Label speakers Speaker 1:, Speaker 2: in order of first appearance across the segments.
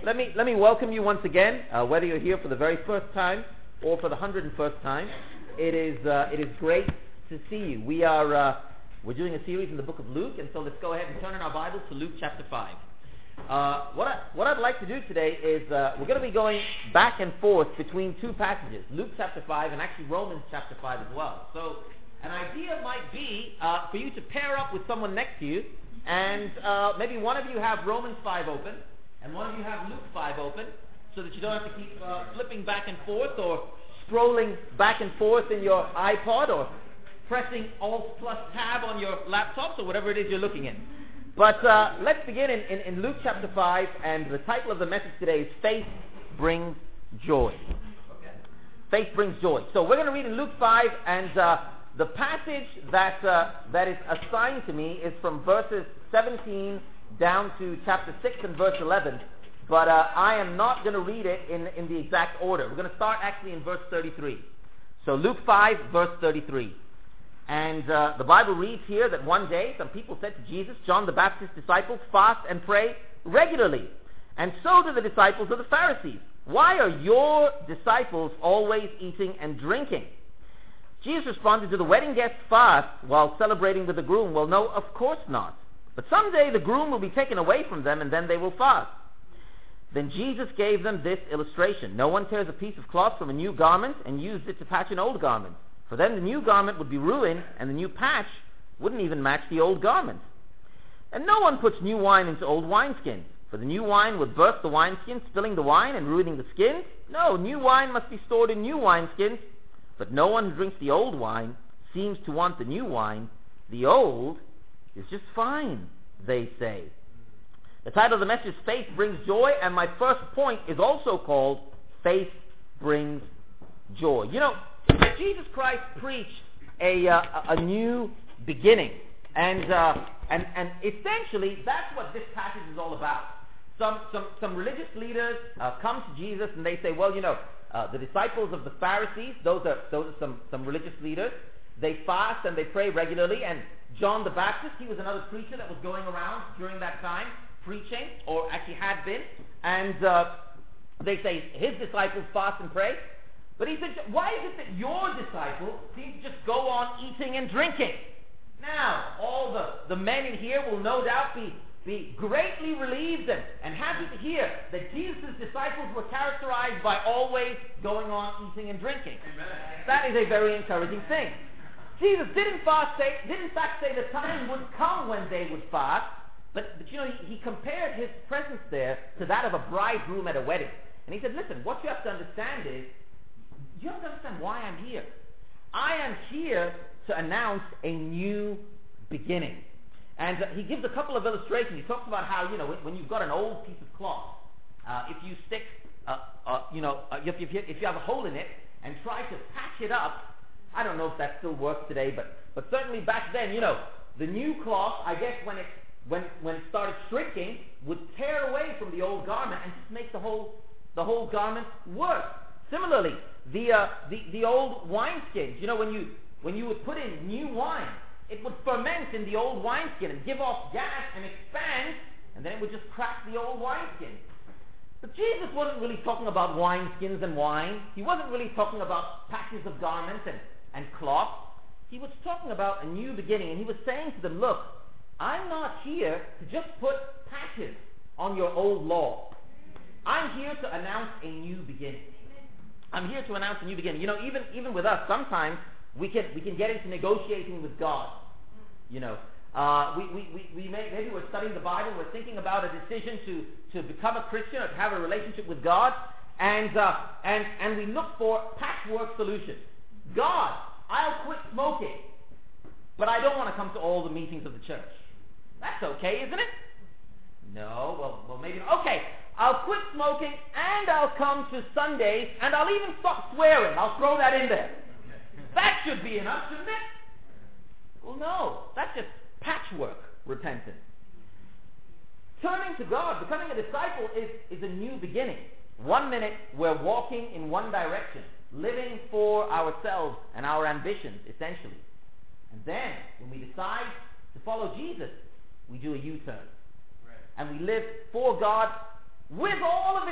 Speaker 1: let me welcome you once again, whether you're here for the very first time or for the 101st time. It is great to see you. We're doing a series in the book of Luke, and so let's go ahead and turn in our Bibles to Luke chapter 5. What I'd like to do today is we're going to be going back and forth between two passages, Luke chapter 5 and actually Romans chapter 5 as well. So an idea might be for you to pair up with someone next to you, and maybe one of you have Romans 5 open, and one of you have Luke 5 open, so that you don't have to keep flipping back and forth or scrolling back and forth in your iPod or pressing Alt plus Tab on your laptops or whatever it is you're looking in. But let's begin in Luke chapter 5, and the title of the message today is Faith Brings Joy. Faith brings joy. So we're going to read in Luke 5, and the passage that is assigned to me is from verses 17 down to chapter 6 and verse 11. But I am not going to read it in the exact order. We're going to start actually in verse 33. So Luke 5, verse 33. And the Bible reads here that one day some people said to Jesus, John the Baptist's disciples fast and pray regularly, and so do the disciples of the Pharisees. Why are your disciples always eating and drinking? Jesus responded, do the wedding guests fast while celebrating with the groom? Well, no, of course not. But someday the groom will be taken away from them, and then they will fast. Then Jesus gave them this illustration. No one tears a piece of cloth from a new garment and uses it to patch an old garment. For then the new garment would be ruined, and the new patch wouldn't even match the old garment. And no one puts new wine into old wineskins, for the new wine would burst the wineskins, spilling the wine and ruining the skins. No, new wine must be stored in new wineskins. But no one who drinks the old wine seems to want the new wine. The old is just fine, they say. The title of the message is Faith Brings Joy, and my first point is also called Faith Brings Joy. You know, Jesus Christ preached a new beginning, and essentially that's what this passage is all about. Some religious leaders come to Jesus and they say, well, you know, the disciples of the Pharisees, those are some religious leaders. They fast and they pray regularly, and John the Baptist, he was another preacher that was going around during that time preaching, or actually had been, and they say his disciples fast and pray. But he said, why is it that your disciples seem to just go on eating and drinking? Now, all the men in here will no doubt be greatly relieved and happy to hear that Jesus' disciples were characterized by always going on eating and drinking. Amen. That is a very encouraging thing. Jesus did in fact say the time would come when they would fast, but you know, he compared his presence there to that of a bridegroom at a wedding. And he said, listen, what you have to understand is, you have to understand why I'm here. I am here to announce a new beginning. And he gives a couple of illustrations. He talks about how, you know, when you've got an old piece of cloth, if you stick, if you have a hole in it and try to patch it up, I don't know if that still works today, but certainly back then, you know, the new cloth, I guess when it started shrinking, would tear away from the old garment and just make the whole garment worse. Similarly, the old wineskins, you know, when you would put in new wine, it would ferment in the old wineskin and give off gas and expand, and then it would just crack the old wineskin. But Jesus wasn't really talking about wineskins and wine. He wasn't really talking about patches of garments and cloth. He was talking about a new beginning, and he was saying to them, look, I'm not here to just put patches on your old law. I'm here to announce a new beginning. I'm here to announce a new beginning. You know, even with us, sometimes we can get into negotiating with God. You know, maybe we're studying the Bible, we're thinking about a decision to become a Christian or to have a relationship with God, and we look for patchwork solutions. God, I'll quit smoking, but I don't want to come to all the meetings of the church. That's okay, isn't it? No, well maybe not. Okay, I'll quit smoking and I'll come to Sundays and I'll even stop swearing. I'll throw that in there. That should be enough, shouldn't it? Well, no, that's just patchwork repentance. Turning to God, becoming a disciple is a new beginning. 1 minute we're walking in one direction, living for ourselves and our ambitions, essentially. And then, when we decide to follow Jesus, we do a U-turn. Right. And we live for God with all of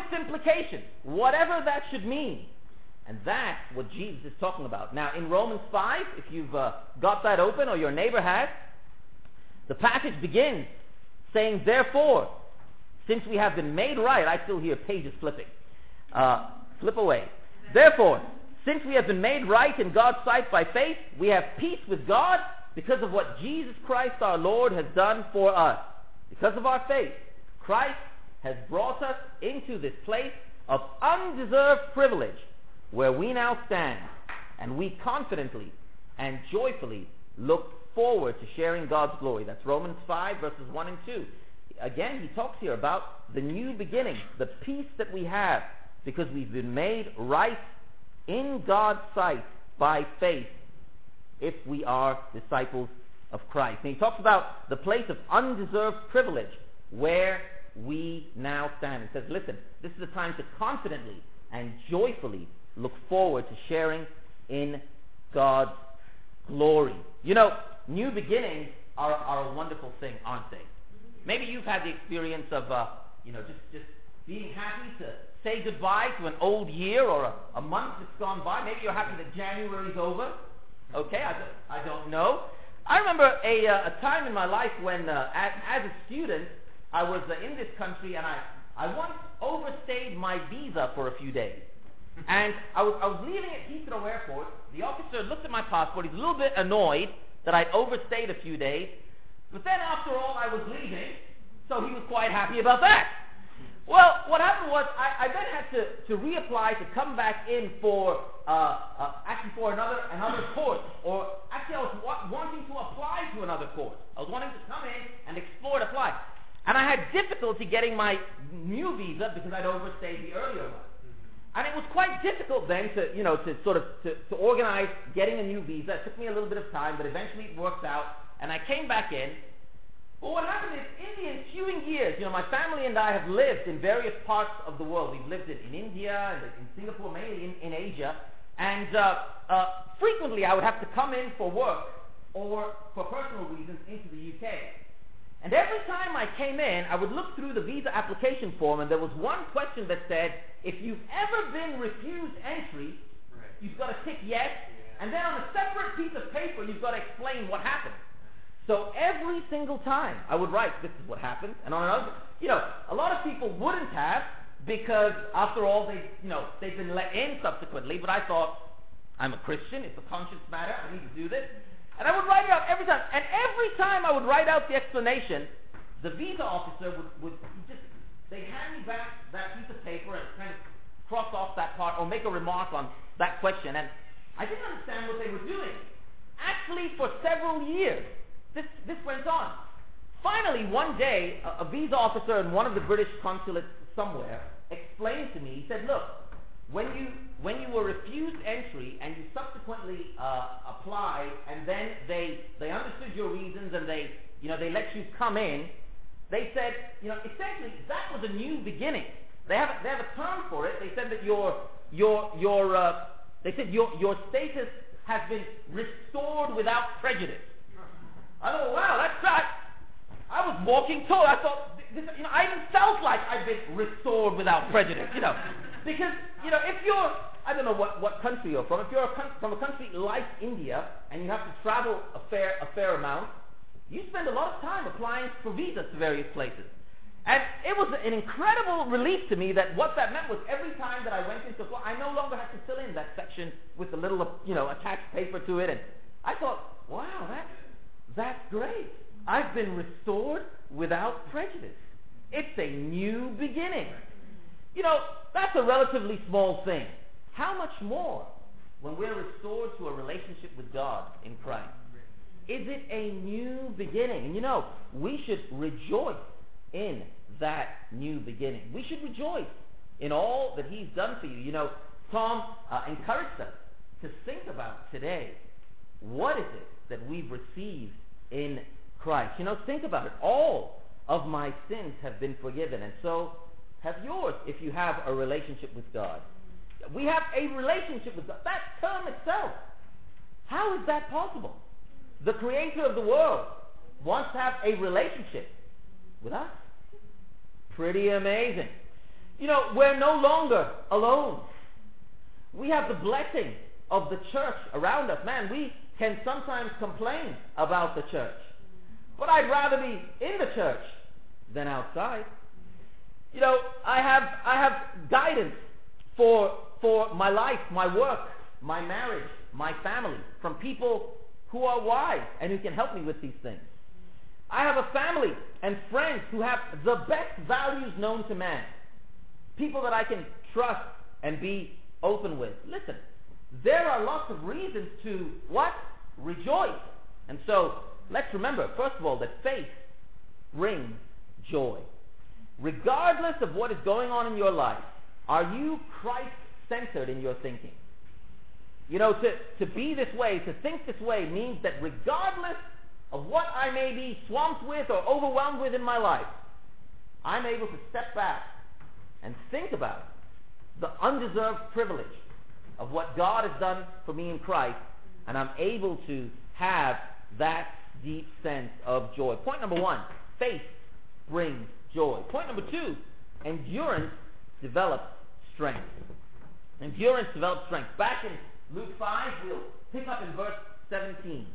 Speaker 1: its implications, whatever that should mean. And that's what Jesus is talking about. Now, in Romans 5, if you've got that open or your neighbor has, the passage begins saying, therefore, since we have been made right, I still hear pages flipping. Flip away. Therefore, since we have been made right in God's sight by faith, we have peace with God because of what Jesus Christ our Lord has done for us. Because of our faith, Christ has brought us into this place of undeserved privilege where we now stand, and we confidently and joyfully look forward to sharing God's glory. That's Romans 5 verses 1 and 2. Again, he talks here about the new beginning, the peace that we have because we've been made right in God's sight by faith if we are disciples of Christ. And he talks about the place of undeserved privilege where we now stand. He says, listen, this is a time to confidently and joyfully look forward to sharing in God's glory. You know, new beginnings are a wonderful thing, aren't they? Maybe you've had the experience of, just being happy to say goodbye to an old year or a month that's gone by. Maybe you're happy that January's over. Okay, I don't know. I remember a time in my life when, as a student, I was in this country and I once overstayed my visa for a few days. And I was leaving at Heathrow Airport. The officer looked at my passport. He's a little bit annoyed that I'd overstayed a few days. But then after all, I was leaving, so he was quite happy about that. Well, what happened was I then had to reapply to come back in for another course. Or actually, I was wanting to apply to another course. I was wanting to come in and explore and apply. And I had difficulty getting my new visa because I'd overstayed the earlier one. And it was quite difficult then to organize getting a new visa. It took me a little bit of time, but eventually it worked out. And I came back in. But what happened is, in the ensuing years, my family and I have lived in various parts of the world. We've lived in India and in Singapore, mainly in Asia. And frequently I would have to come in for work or for personal reasons into the UK. And every time I came in, I would look through the visa application form, and there was one question that said, if you've ever been refused entry, you've got to tick yes, and then on a separate piece of paper, you've got to explain what happened. So every single time I would write, this is what happened, and on another, a lot of people wouldn't have, because after all, they've been let in subsequently, but I thought, I'm a Christian, it's a conscience matter, I need to do this. And I would write it out every time. And every time I would write out the explanation, the visa officer they'd hand me back that piece of paper and kind of cross off that part or make a remark on that question. And I didn't understand what they were doing. Actually, for several years, this went on. Finally, one day, a visa officer in one of the British consulates somewhere explained to me, he said, look, when you were refused entry and you subsequently applied, and then they understood your reasons and they let you come in, they said, essentially that was a new beginning. They have a term for it. They said that your status has been restored without prejudice. I thought, wow, that's right. I was walking toward. I thought, I even felt like I'd been restored without prejudice. Because, if you're, I don't know what country you're from, if you're from a country like India and you have to travel a fair amount, you spend a lot of time applying for visas to various places. And it was an incredible relief to me that what that meant was every time that I went into apply, I no longer had to fill in that section with the little, attached paper to it. And I thought, wow, that's great. I've been restored without prejudice. It's a new beginning. That's a relatively small thing. How much more when we're restored to a relationship with God in Christ? Is it a new beginning? And we should rejoice in that new beginning. We should rejoice in all that He's done for you. Tom encouraged us to think about today, what is it that we've received in Christ? Think about it. All of my sins have been forgiven, and so have yours if you have a relationship with God. We have a relationship with God. That term itself, how is that possible? The Creator of the world wants to have a relationship with us. Pretty amazing. We're no longer alone. We have the blessing of the church around us. Man, we can sometimes complain about the church, but I'd rather be in the church than outside. I have guidance for my life, my work, my marriage, my family, from people who are wise and who can help me with these things. I have a family and friends who have the best values known to man. People that I can trust and be open with. Listen, there are lots of reasons to what? Rejoice. And so, let's remember, first of all, that faith brings joy. Regardless of what is going on in your life, are you Christ-centered in your thinking? To be this way, to think this way, means that regardless of what I may be swamped with or overwhelmed with in my life, I'm able to step back and think about the undeserved privilege of what God has done for me in Christ, and I'm able to have that deep sense of joy. Point number one, faith brings joy. Point number two, endurance develops strength. Endurance develops strength. Back in Luke 5, we'll pick up in verse 17.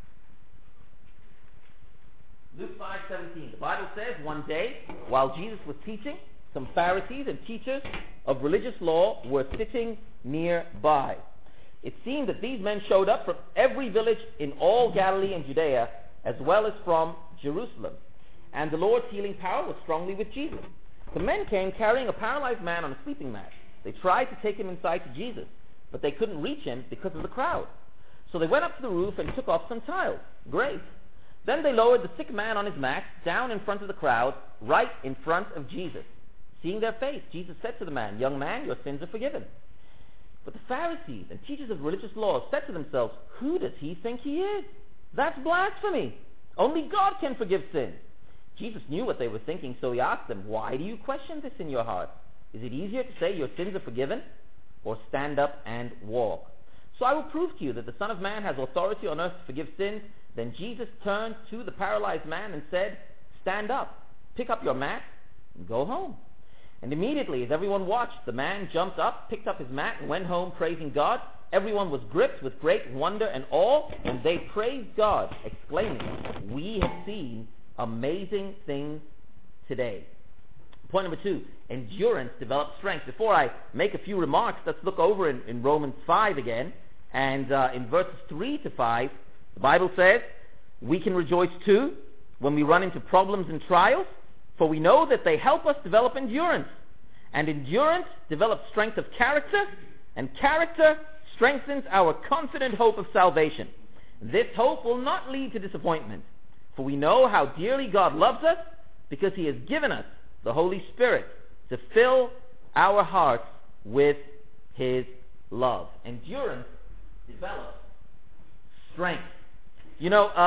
Speaker 1: Luke 5:17. The Bible says, one day, while Jesus was teaching, some Pharisees and teachers of religious law were sitting nearby. It seemed that these men showed up from every village in all Galilee and Judea, as well as from Jerusalem. And the Lord's healing power was strongly with Jesus. The men came carrying a paralyzed man on a sleeping mat. They tried to take him inside to Jesus, but they couldn't reach him because of the crowd. So they went up to the roof and took off some tiles. Great. Then they lowered the sick man on his mat down in front of the crowd, right in front of Jesus. Seeing their faith, Jesus said to the man, "Young man, your sins are forgiven." But the Pharisees and teachers of religious law said to themselves, "Who does he think he is? That's blasphemy. Only God can forgive sins." Jesus knew what they were thinking, so he asked them, "Why do you question this in your heart? Is it easier to say your sins are forgiven, or stand up and walk?" So I will prove to you that the Son of Man has authority on earth to forgive sins. Then Jesus turned to the paralyzed man and said, "Stand up, pick up your mat, and go home." And immediately, as everyone watched, the man jumped up, picked up his mat, and went home praising God. Everyone was gripped with great wonder and awe, and they praised God, exclaiming, "We have seen amazing things today." Point number two, endurance develops strength. Before I make a few remarks, let's look over in Romans 5 again. And in verses 3 to 5, the Bible says, "We can rejoice too when we run into problems and trials, for we know that they help us develop endurance. And endurance develops strength of character, and character strengthens our confident hope of salvation. This hope will not lead to disappointment, for we know how dearly God loves us, because he has given us the Holy Spirit to fill our hearts with his love." Endurance develops strength. He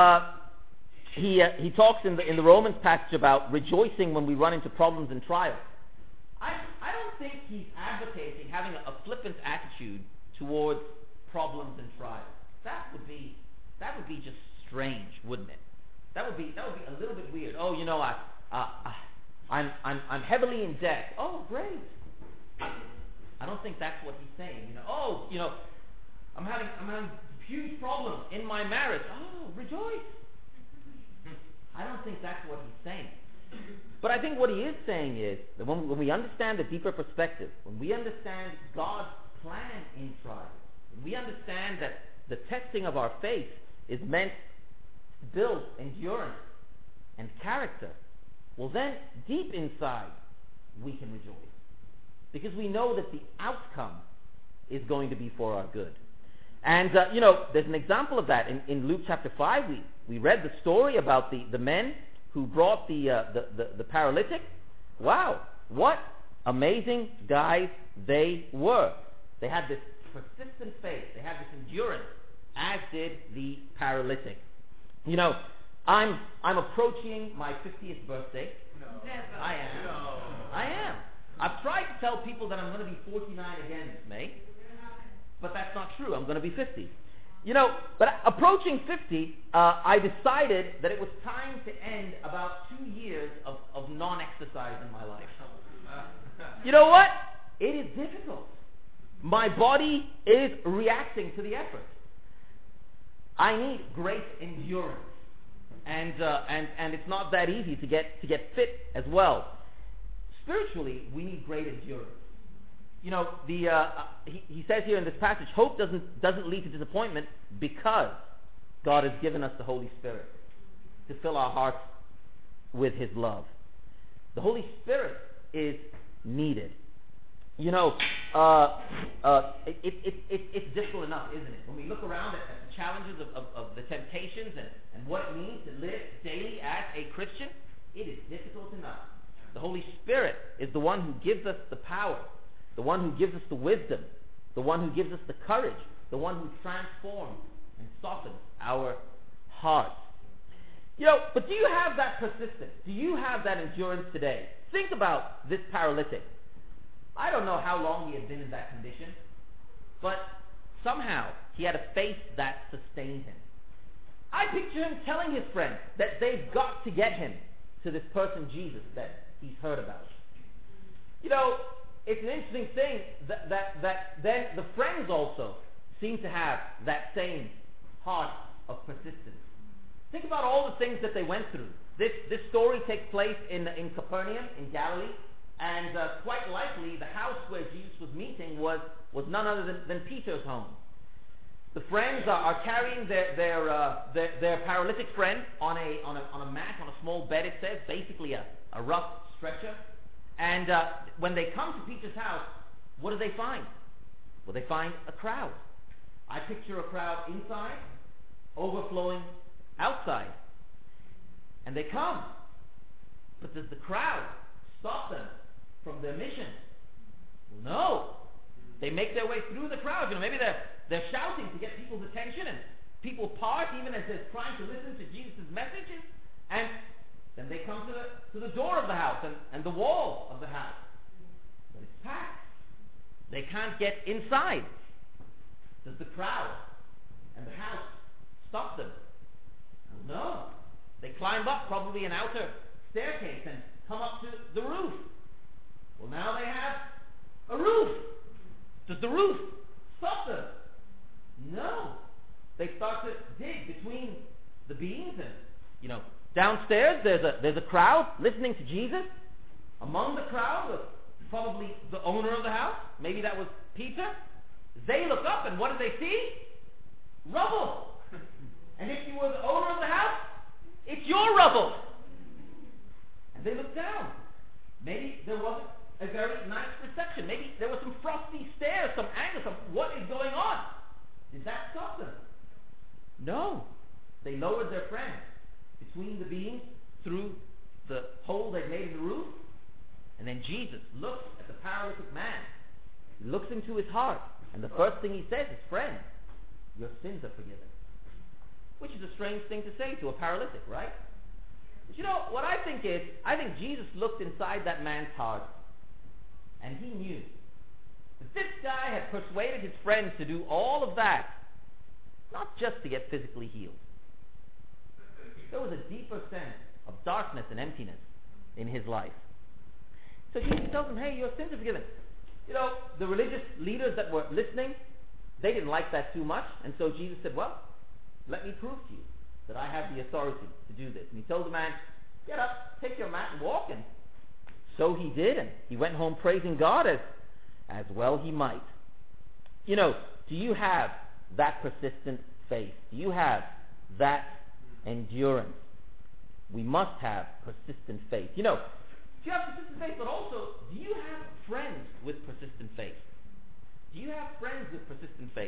Speaker 1: talks in the Romans passage about rejoicing when we run into problems and trials. I don't think he's advocating having a flippant attitude towards problems and trials. That would be just strange, wouldn't it? That would be a little bit weird. Oh, I'm heavily in debt. Oh, great. I don't think that's what he's saying. I'm having huge problems in my marriage. Oh, rejoice. I don't think that's what he's saying. But I think what he is saying is that when we understand the deeper perspective, when we understand God's plan in trials, when we understand that the testing of our faith is meant to build endurance and character, well then, deep inside, we can rejoice. Because we know that the outcome is going to be for our good. And, there's an example of that. In Luke chapter 5, we read the story about the men who brought the paralytic. Wow, what amazing guys they were. They had this persistent faith. They had this endurance, as did the paralytic. I'm approaching my 50th birthday.
Speaker 2: No.
Speaker 1: I am.
Speaker 2: No.
Speaker 1: I am. I've tried to tell people that I'm going to be 49 again this May, but that's not true. I'm going to be 50. But approaching 50, I decided that it was time to end about 2 years of non-exercise in my life. You know what? It is difficult. My body is reacting to the effort. I need great endurance. And it's not that easy to get fit as well. Spiritually, we need great endurance. You know, he says here in this passage, hope doesn't lead to disappointment because God has given us the Holy Spirit to fill our hearts with His love. The Holy Spirit is needed. You know, it's difficult enough, isn't it? When we look around at the challenges of the temptations and what it means to live daily as a Christian, it is difficult enough. The Holy Spirit is the one who gives us the power, the one who gives us the wisdom, the one who gives us the courage, the one who transforms and softens our hearts. You know, but do you have that persistence? Do you have that endurance today? Think about this paralytic. I don't know how long he had been in that condition, but somehow he had a faith that sustained him. I picture him telling his friends that they've got to get him to this person Jesus that he's heard about. You know, it's an interesting thing that then the friends also seem to have that same heart of persistence. Think about all the things that they went through. This story takes place in Capernaum, in Galilee, and quite likely the house where Jesus was meeting was none other than Peter's home. The friends are carrying their paralytic friend on a mat, on a small bed, it says, basically a rough stretcher. And when they come to Peter's house, what do they find? Well, they find a crowd. I picture a crowd inside, overflowing outside. And they come. But does the crowd stop them from their mission? Well, no. They make their way through the crowd. You know, maybe they're shouting to get people's attention, and people part even as they're trying to listen to Jesus' messages. And then they come to the door of the house and the wall of the house. But it's packed. They can't get inside. Does the crowd and the house stop them? Well, no. They climb up probably an outer staircase and come up to the roof. Well, now they have a roof. Does the roof stop them? No. They start to dig between the beams, and you know, downstairs there's a crowd listening to Jesus. Among the crowd was probably the owner of the house. Maybe that was Peter. They look up, and what do they see? Rubble. And if you were the owner of the house, it's your rubble. And they look down. Maybe there wasn't a very nice reception. Maybe there were some frosty stares, some anger, what is going on? Did that stop them? No. They lowered their friend between the beams through the hole they made in the roof. And then Jesus looks at the paralytic man. He looks into his heart. And the first thing he says is, friend, your sins are forgiven. Which is a strange thing to say to a paralytic, right? But you know, what I think Jesus looked inside that man's heart, and he knew that this guy had persuaded his friends to do all of that, not just to get physically healed. There was a deeper sense of darkness and emptiness in his life. So Jesus tells him, hey, your sins are forgiven. You know, the religious leaders that were listening, they didn't like that too much, and so Jesus said, well, let me prove to you that I have the authority to do this. And he told the man, get up, take your mat and walk. And so he did, and he went home praising God as well he might. You know, do you have that persistent faith? Do you have that endurance? We must have persistent faith. You know, do you have persistent faith, but also, do you have friends with persistent faith? Do you have friends with persistent faith?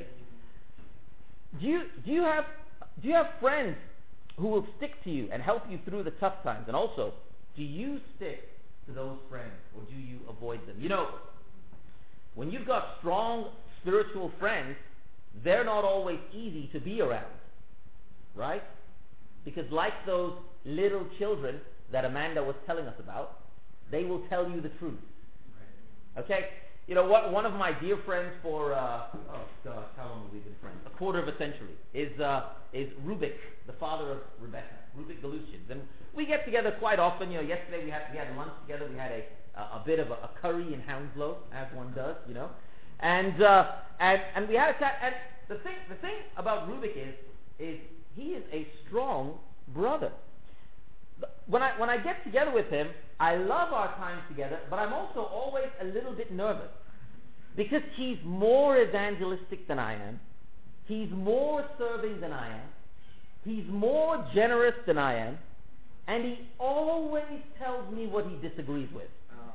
Speaker 1: Do you have friends who will stick to you and help you through the tough times? And also, do you stick to those friends, or do you avoid them? You know, when you've got strong spiritual friends, they're not always easy to be around, right? Because like those little children that Amanda was telling us about, they will tell you the truth. Okay? One of my dear friends for, how long have we been friends? A quarter of a century, is Rubik, the father of Rebecca, Rubik Galushians. And we get together quite often. Yesterday we had lunch together. We had a bit of a curry in Hounslow, as one does, And we had a chat. And the thing about Rubik is he is a strong brother. When I get together with him, I love our time together, but I'm also always a little bit nervous because he's more evangelistic than I am. He's more serving than I am. He's more generous than I am, and he always tells me what he disagrees with.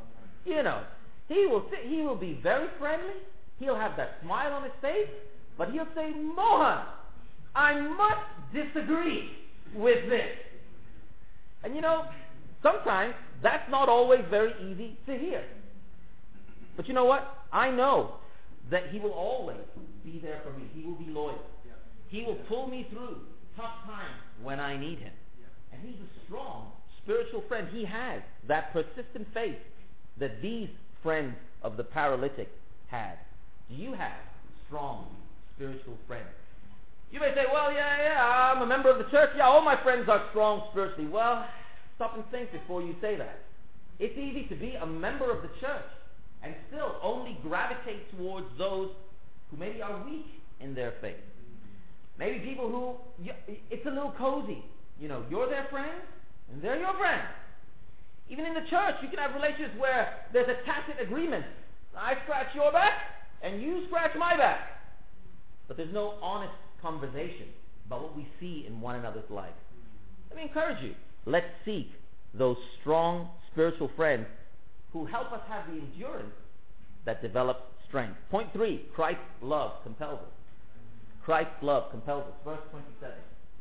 Speaker 1: He will be very friendly. He'll have that smile on his face, but he'll say, "Mohan, I must disagree with this." And sometimes that's not always very easy to hear. But you know what? I know that he will always be there for me. He will be loyal. He will pull me through tough times when I need him. And he's a strong spiritual friend. He has that persistent faith that these friends of the paralytic had. Do you have strong spiritual friends? You may say, "Well, yeah, I'm a member of the church. Yeah, all my friends are strong spiritually." Well, stop and think before you say that. It's easy to be a member of the church and still only gravitate towards those who maybe are weak in their faith. Maybe people who, it's a little cozy. You're their friend and they're your friend. Even in the church, you can have relationships where there's a tacit agreement. I scratch your back and you scratch my back. But there's no honest conversation about what we see in one another's life. Let me encourage you. Let's seek those strong spiritual friends who help us have the endurance that develops strength. Point 3, Christ's love compels us. Christ's love compels us. Verse 27.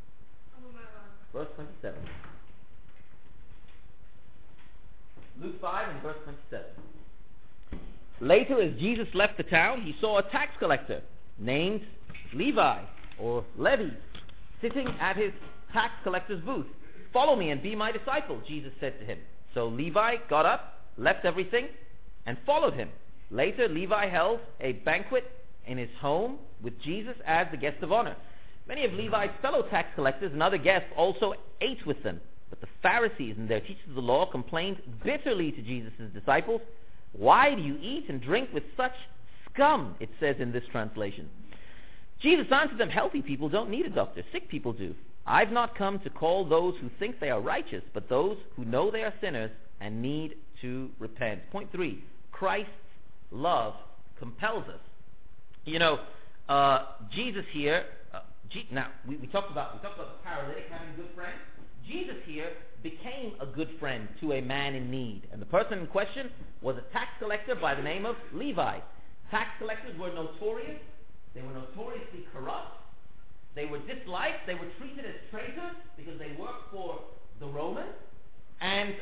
Speaker 1: Verse 27. Luke 5 and verse 27. Later, as Jesus left the town, he saw a tax collector named Levi, or Levi, sitting at his tax collector's booth. "Follow me and be my disciple," Jesus said to him. So Levi got up, left everything, and followed him. Later, Levi held a banquet in his home with Jesus as the guest of honor. Many of Levi's fellow tax collectors and other guests also ate with them. But the Pharisees and their teachers of the law complained bitterly to Jesus' disciples. "Why do you eat and drink with such scum?" it says in this translation. Jesus answered them, "Healthy people don't need a doctor, sick people do. I've not come to call those who think they are righteous, but those who know they are sinners and need to repent." Point 3, Christ's love compels us. Jesus here, now we talked about the paralytic having a good friend. Jesus here became a good friend to a man in need. And the person in question was a tax collector by the name of Levi. Tax collectors were notorious. They were notoriously corrupt. They were disliked. They were treated as traitors because they worked for the Romans. And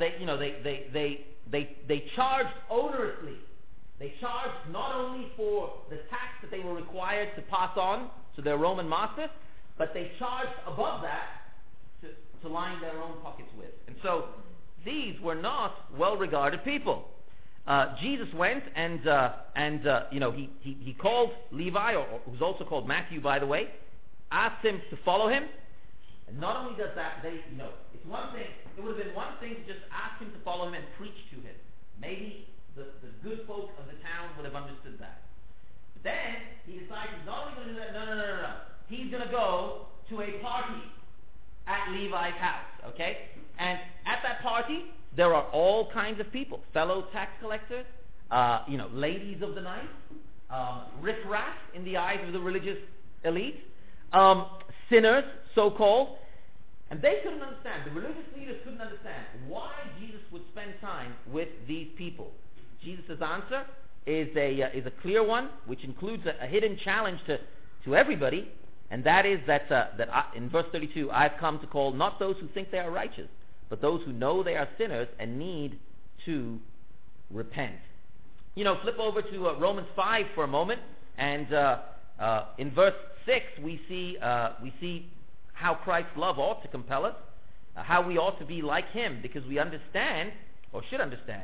Speaker 1: they charged onerously. They charged not only for the tax that they were required to pass on to their Roman masters, but they charged above that to line their own pockets with. And so these were not well-regarded people. Jesus went and he called Levi, or who's also called Matthew, by the way, asked him to follow him. And not only does that, it's one thing. It would have been one thing to just ask him to follow him and preach to him. Maybe the good folk of the town would have understood that. But then he decided he's not only going to do that. No. He's going to go to a party at Levi's house. Okay, and at that party there are all kinds of people, fellow tax collectors, ladies of the night, riffraff in the eyes of the religious elite, sinners, so-called. And they couldn't understand, the religious leaders couldn't understand why Jesus would spend time with these people. Jesus' answer is a clear one, which includes a hidden challenge to everybody, and that is that in verse 32, "I've come to call not those who think they are righteous, but those who know they are sinners and need to repent." Flip over to Romans 5 for a moment, and in verse 6 we see how Christ's love ought to compel us, how we ought to be like him, because we understand, or should understand,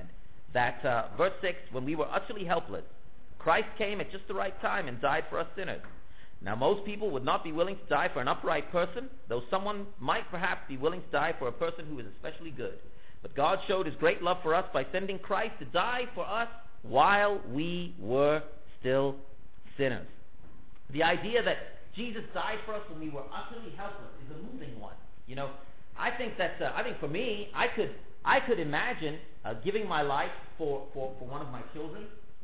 Speaker 1: that verse 6, when we were utterly helpless, Christ came at just the right time and died for us sinners. Now most people would not be willing to die for an upright person, though someone might perhaps be willing to die for a person who is especially good. But God showed his great love for us by sending Christ to die for us while we were still sinners. The idea that Jesus died for us when we were utterly helpless is a moving one. You know, I think for me, I could imagine giving my life for one of my children.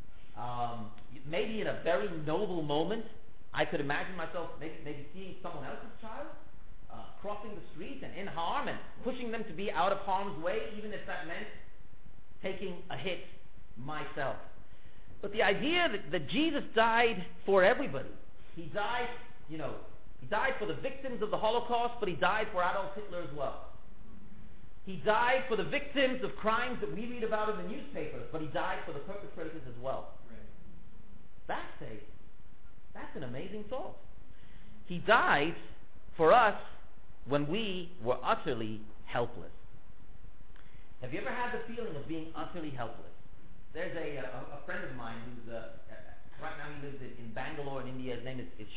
Speaker 1: Maybe in a very noble moment, I could imagine myself maybe seeing someone else's child crossing the street and in harm and pushing them to be out of harm's way, even if that meant taking a hit myself. But the idea that Jesus died for everybody, he died for the victims of the Holocaust, but he died for Adolf Hitler as well. He died for the victims of crimes that we read about in the newspapers, but he died for the perpetrators as well. Right. That's an amazing thought. He died for us when we were utterly helpless. Have you ever had the feeling of being utterly helpless? There's a friend of mine who's right now he lives in Bangalore in India. His name is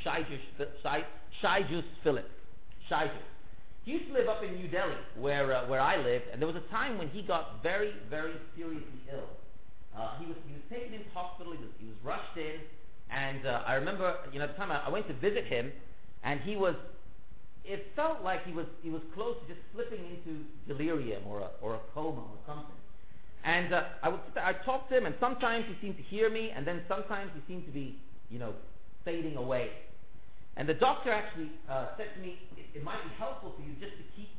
Speaker 1: Shaijus Philip. Shaijus. He used to live up in New Delhi, where I lived, and there was a time when he got very, very seriously ill. He was taken into hospital. He was rushed in, and I remember, at the time I went to visit him, and it felt like he was close to just slipping into delirium or a coma or something. And I'd talk to him, and sometimes he seemed to hear me, and then sometimes he seemed to be, fading away. And the doctor actually said to me, it might be helpful for you just to keep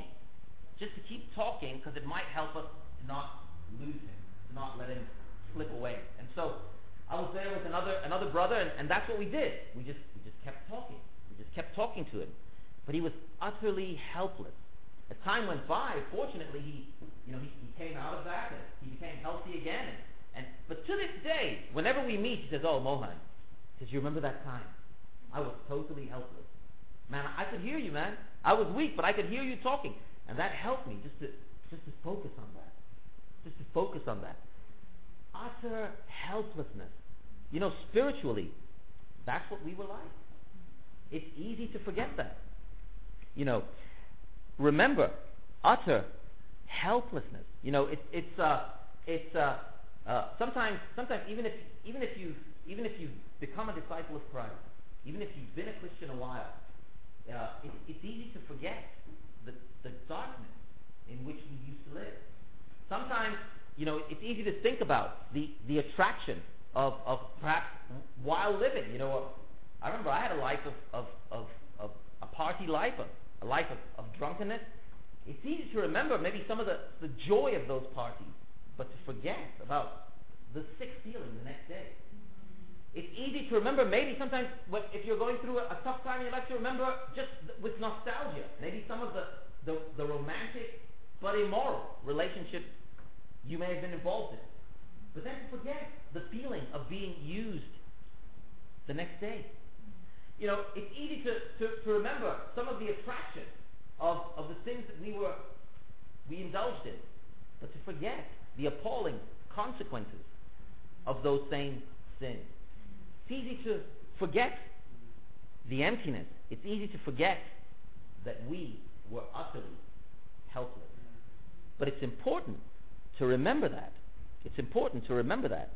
Speaker 1: talking, because it might help us to not lose him, to not let him slip away. And so I was there with another brother, and that's what we did. We just kept talking. We just kept talking to him. But he was utterly helpless. As time went by, fortunately, he came out of that, and he became healthy again. But to this day, whenever we meet, he says, "Oh, Mohan," he says, "You remember that time? I was totally helpless. Man, I could hear you, man. I was weak, but I could hear you talking." And that helped me just to focus on that. Just to focus on that. Utter helplessness. Spiritually, that's what we were like. It's easy to forget that. Remember, utter helplessness. Sometimes even if you've become a disciple of Christ, even if you've been a Christian a while, it's easy to forget the darkness in which we used to live. Sometimes, it's easy to think about the attraction of perhaps while living. I remember I had a life of a party life, a life of drunkenness. It's easy to remember maybe some of the joy of those parties, but to forget about the sick feeling the next day. It's easy to remember maybe sometimes if you're going through a tough time in your life, to remember just with nostalgia, maybe some of the romantic but immoral relationships you may have been involved in. But then to forget the feeling of being used the next day. It's easy to remember some of the attraction of the things that we indulged in, but to forget the appalling consequences of those same sins. It's easy to forget the emptiness. It's easy to forget that we were utterly helpless. But it's important to remember that. It's important to remember that.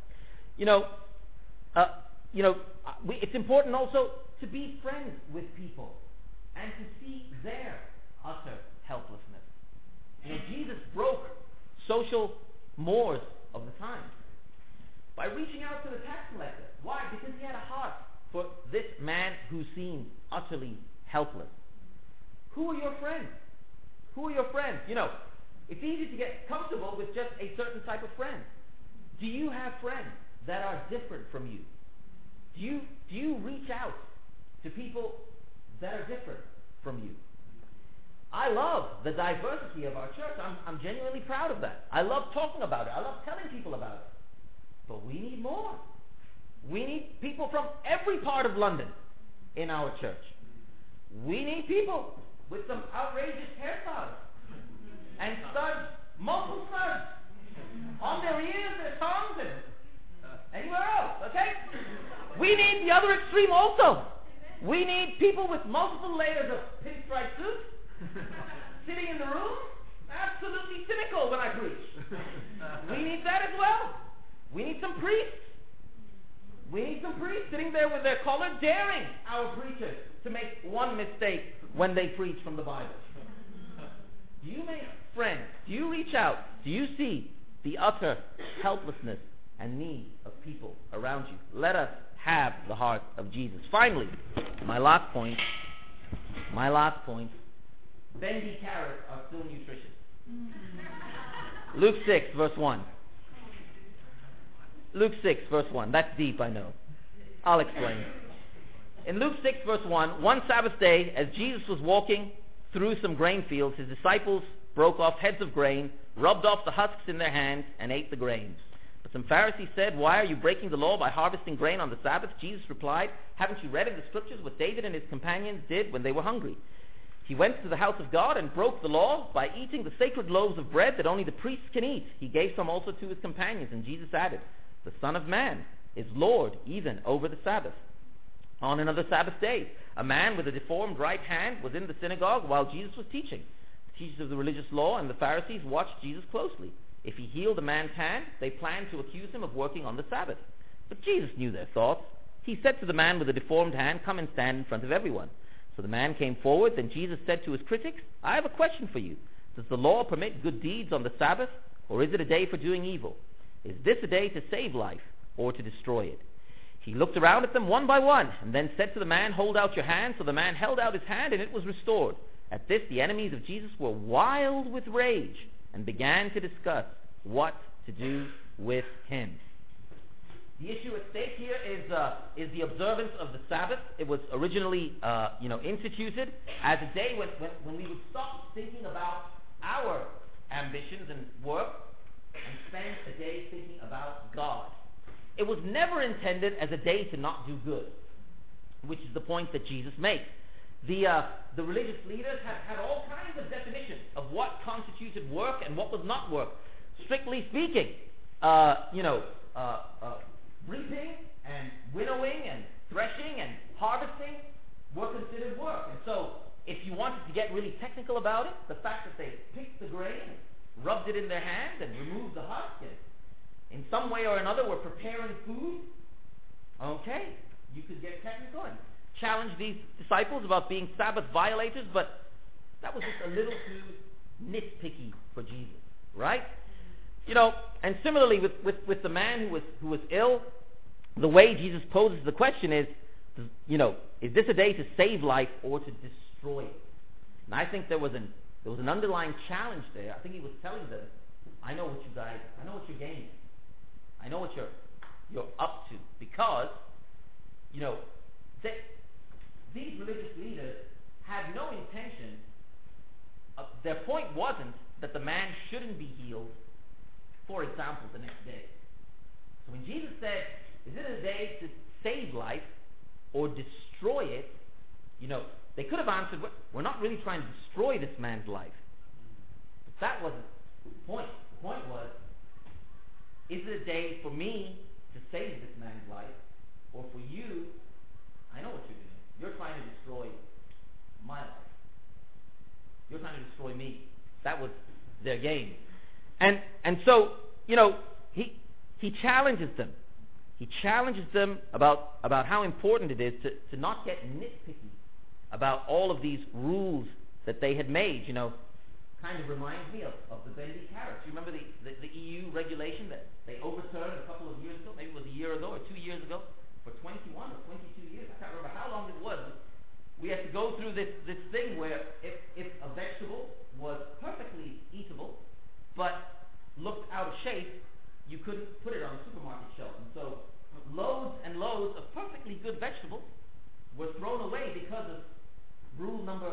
Speaker 1: It's important also to be friends with people and to see their utter helplessness. Jesus broke social mores of the time by reaching out to the tax collector. Why? Because he had a heart for this man who seemed utterly helpless. Who are your friends? Who are your friends? It's easy to get comfortable with just a certain type of friend. Do you have friends that are different from you? Do you reach out to people that are different from you? I love the diversity of our church. I'm genuinely proud of that. I love talking about it. I love telling people about it. But we need more. We need people from every part of London in our church. We need people with some outrageous hairstyles and studs, multiple studs. on their ears, their tongues, and anywhere else, okay? We need the other extreme also. We need people with multiple layers of pinstripe suits sitting in the room, absolutely cynical when I preach. We need that as well. We need some priests. We need some priests sitting there with their collar daring our preachers to make one mistake when they preach from the Bible. Do you make friends? Do you reach out? Do you see the utter helplessness and need of people around you? Let us have the heart of Jesus. Finally, my last point, bendy carrots are still nutritious. Luke 6, verse 1. Luke 6, verse 1. That's deep, I know. I'll explain. In Luke 6, verse 1, one Sabbath day, as Jesus was walking through some grain fields, his disciples broke off heads of grain, rubbed off the husks in their hands, and ate the grains. But some Pharisees said, "Why are you breaking the law by harvesting grain on the Sabbath?" Jesus replied, "Haven't you read in the Scriptures what David and his companions did when they were hungry? He went to the house of God and broke the law by eating the sacred loaves of bread that only the priests can eat. He gave some also to his companions." And Jesus added, "The Son of Man is Lord even over the Sabbath." On another Sabbath day, a man with a deformed right hand was in the synagogue while Jesus was teaching. The teachers of the religious law and the Pharisees watched Jesus closely. If he healed a man's hand, they planned to accuse him of working on the Sabbath. But Jesus knew their thoughts. He said to the man with the deformed hand, "Come and stand in front of everyone." So the man came forward. Then Jesus said to his critics, "I have a question for you. Does the law permit good deeds on the Sabbath, or is it a day for doing evil? Is this a day to save life, or to destroy it?" He looked around at them one by one, and then said to the man, "Hold out your hand." So the man held out his hand, and it was restored. At this, the enemies of Jesus were wild with rage, and began to discuss what to do with him. The issue at stake here is the observance of the Sabbath. It was originally instituted as a day when we would stop thinking about our ambitions and work and spend a day thinking about God. It was never intended as a day to not do good, which is the point that Jesus makes. The religious leaders had all kinds of definitions of what constituted work and what was not work. Strictly speaking, reaping and winnowing and threshing and harvesting were considered work. And so, if you wanted to get really technical about it, the fact that they picked the grain, rubbed it in their hand, and removed the husk, and in some way or another were preparing food, okay, you could get technical and challenge these disciples about being Sabbath violators, but that was just a little too nitpicky for Jesus, right? And similarly with the man who was ill, the way Jesus poses the question is this a day to save life or to destroy it? And I think there was an underlying challenge there. I think he was telling them, I know what you're gaining. I know what you're up to, because these religious leaders had no intention. Their point wasn't that the man shouldn't be healed, for example, the next day. So when Jesus said, "Is it a day to save life or destroy it?" they could have answered, "We're not really trying to destroy this man's life." But that wasn't the point. The point was, is it a day for me to save this man's life, or for you, I know what you're doing. You're trying to destroy my life. You're trying to destroy me. That was their game. And so, he challenges them. He challenges them about how important it is to not get nitpicky about all of these rules that they had made. Kind of reminds me of the bendy carrots. You remember the EU regulation that they overturned a couple of years ago? Maybe it was a year ago or 2 years ago. For 21 or 22 years, I can't remember how long it was. We had to go through this thing where if a vegetable was perfectly eatable, but looked out of shape, you couldn't put it on the supermarket shelf. And so loads and loads of perfectly good vegetables were thrown away because of rule number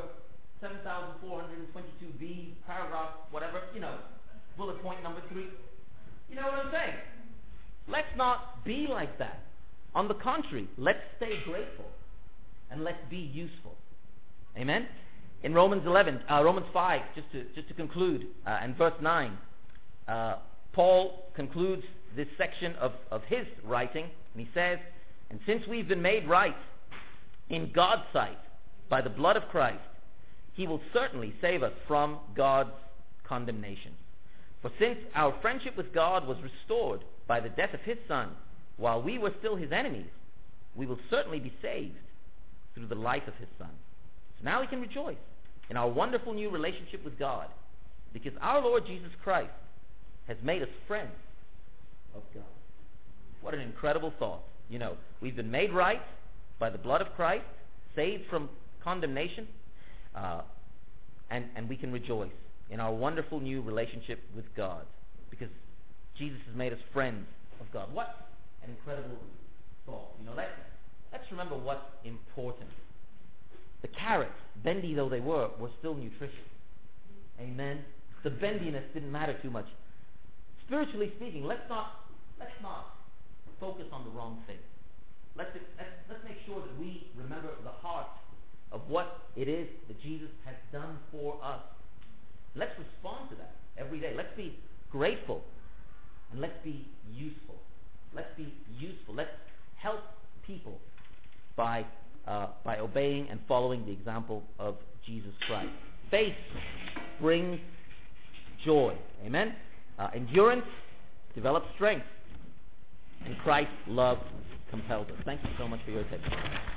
Speaker 1: 7422B, paragraph, whatever, bullet point number 3. You know what I'm saying? Let's not be like that. On the contrary, let's stay grateful and let's be useful. Amen? In Romans 5, just to conclude, and verse 9, Paul concludes this section of his writing, and he says, "And since we've been made right in God's sight by the blood of Christ, he will certainly save us from God's condemnation. For since our friendship with God was restored by the death of his Son, while we were still his enemies, we will certainly be saved through the life of his Son." So now we can rejoice in our wonderful new relationship with God, because our Lord Jesus Christ has made us friends of God. What an incredible thought. We've been made right by the blood of Christ, saved from condemnation, and we can rejoice in our wonderful new relationship with God, because Jesus has made us friends of God. What an incredible thought. Let's remember what's important. The carrots, bendy though they were still nutritious. Amen. The bendiness didn't matter too much. Spiritually speaking, let's not focus on the wrong thing. Let's make sure that we remember the heart of what it is that Jesus has done for us. Let's respond to that every day. Let's be grateful, and let's be useful. Let's be useful. Let's help people by obeying and following the example of Jesus Christ. Faith brings joy. Amen. Endurance develops strength, and Christ's love compels us. Thank you so much for your attention.